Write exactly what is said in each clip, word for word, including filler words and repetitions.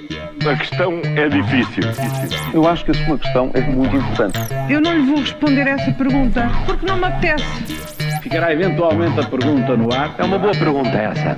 A questão é difícil. Eu acho que a sua questão é muito importante. Eu não lhe vou responder essa pergunta porque não me apetece. Ficará eventualmente a pergunta no ar. É uma boa pergunta essa.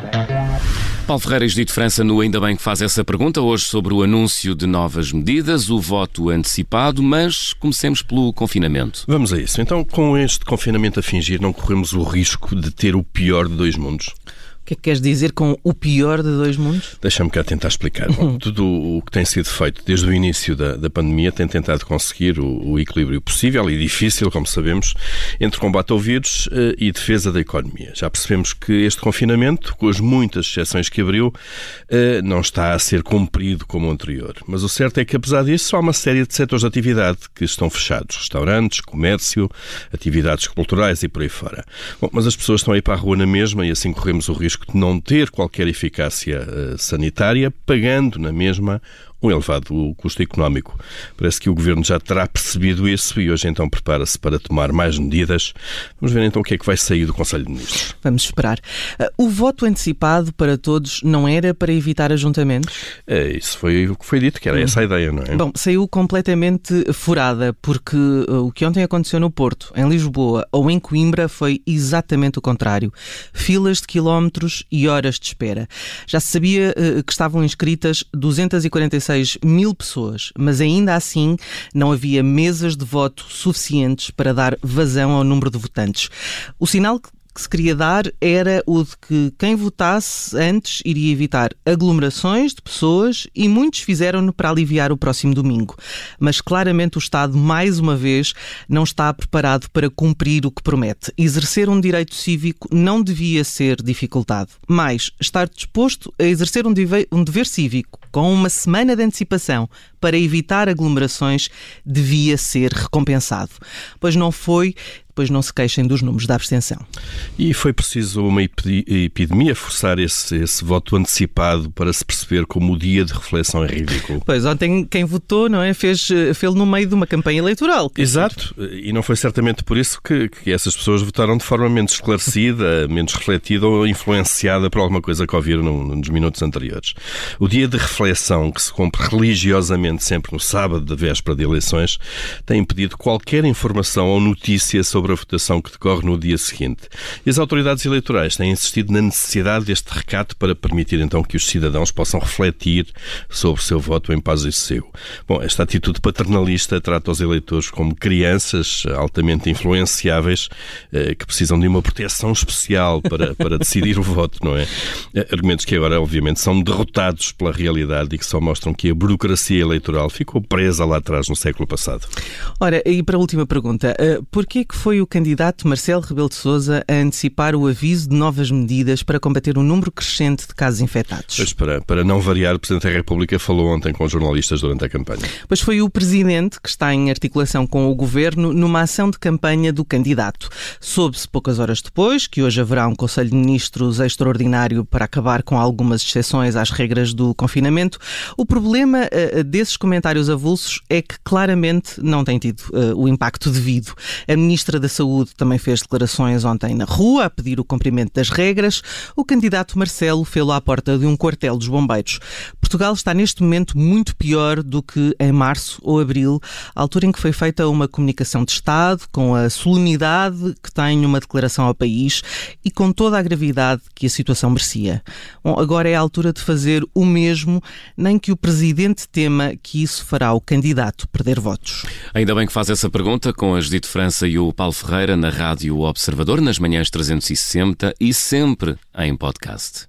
Paulo Ferreira e Judite França no Ainda Bem que faz essa pergunta, hoje sobre o anúncio de novas medidas, o voto antecipado, mas comecemos pelo confinamento. Vamos a isso. Então, com este confinamento a fingir, não corremos o risco de ter o pior de dois mundos? O que é que queres dizer com o pior de dois mundos? Deixa-me cá tentar explicar. Bom, tudo o que tem sido feito desde o início da, da pandemia tem tentado conseguir o, o equilíbrio possível e difícil, como sabemos, entre combate ao vírus uh, e defesa da economia. Já percebemos que este confinamento, com as muitas exceções que abriu, uh, não está a ser cumprido como o anterior. Mas o certo é que, apesar disso, há uma série de setores de atividade que estão fechados. Restaurantes, comércio, atividades culturais e por aí fora. Bom, mas as pessoas estão aí para a rua na mesma e assim corremos o risco de não ter qualquer eficácia uh, sanitária, pagando na mesma um elevado custo económico. Parece que o Governo já terá percebido isso e hoje então prepara-se para tomar mais medidas. Vamos ver então o que é que vai sair do Conselho de Ministros. Vamos esperar. O voto antecipado para todos não era para evitar ajuntamentos? É, isso foi o que foi dito, que era essa a ideia, não é? Bom, saiu completamente furada, porque o que ontem aconteceu no Porto, em Lisboa ou em Coimbra foi exatamente o contrário. Filas de quilómetros e horas de espera. Já se sabia uh, que estavam inscritas duzentas e quarenta e seis mil pessoas, mas ainda assim não havia mesas de voto suficientes para dar vazão ao número de votantes. O sinal que que se queria dar era o de que quem votasse antes iria evitar aglomerações de pessoas e muitos fizeram-no para aliviar o próximo domingo. Mas claramente o Estado, mais uma vez, não está preparado para cumprir o que promete. Exercer um direito cívico não devia ser dificultado, mas estar disposto a exercer um dever, um dever cívico com uma semana de antecipação para evitar aglomerações devia ser recompensado. Pois não foi. Depois não se queixem dos números da abstenção. E foi preciso uma epidemia forçar esse, esse voto antecipado para se perceber como o dia de reflexão é ridículo. Pois, ontem quem votou, não é, fez, fez no meio de uma campanha eleitoral. Exato, e não foi certamente por isso que, que essas pessoas votaram de forma menos esclarecida, menos refletida ou influenciada por alguma coisa que ouviram no, nos minutos anteriores. O dia de reflexão, que se cumpre religiosamente sempre no sábado da véspera de eleições, tem impedido qualquer informação ou notícia sobre sobre a votação que decorre no dia seguinte. E as autoridades eleitorais têm insistido na necessidade deste recato para permitir então que os cidadãos possam refletir sobre o seu voto em paz e sossego. Bom, esta atitude paternalista trata os eleitores como crianças altamente influenciáveis eh, que precisam de uma proteção especial para, para decidir o voto, não é? Argumentos que agora, obviamente, são derrotados pela realidade e que só mostram que a burocracia eleitoral ficou presa lá atrás no século passado. Ora, e para a última pergunta, uh, porquê que foi o candidato Marcelo Rebelo de Sousa a antecipar o aviso de novas medidas para combater o número crescente de casos infectados? Pois, para, para não variar, o Presidente da República falou ontem com jornalistas durante a campanha. Pois foi o Presidente que está em articulação com o Governo numa ação de campanha do candidato. Soube-se poucas horas depois que hoje haverá um Conselho de Ministros extraordinário para acabar com algumas exceções às regras do confinamento. O problema uh, desses comentários avulsos é que claramente não tem tido uh, o impacto devido. A Ministra da Saúde também fez declarações ontem na rua a pedir o cumprimento das regras. O candidato Marcelo fê-lo à porta de um quartel dos bombeiros. Portugal está neste momento muito pior do que em março ou abril, altura em que foi feita uma comunicação de Estado com a solenidade que tem uma declaração ao país e com toda a gravidade que a situação merecia. Bom, agora é a altura de fazer o mesmo, nem que o Presidente tema que isso fará o candidato perder votos. Ainda bem que faz essa pergunta com a Judite França e o Paulo Ferreira na Rádio Observador, nas manhãs trezentos e sessenta e sempre em podcast.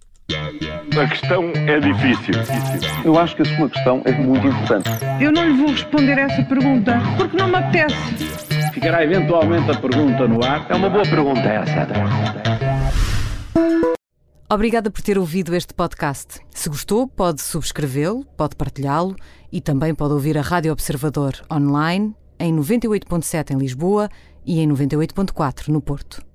A questão é difícil. Eu acho que a sua questão é muito importante. Eu não lhe vou responder essa pergunta porque não me apetece. Ficará eventualmente a pergunta no ar. É uma boa pergunta essa. Obrigada por ter ouvido este podcast. Se gostou, pode subscrevê-lo, pode partilhá-lo e também pode ouvir a Rádio Observador online em noventa e oito ponto sete em Lisboa e em noventa e oito ponto quatro no Porto.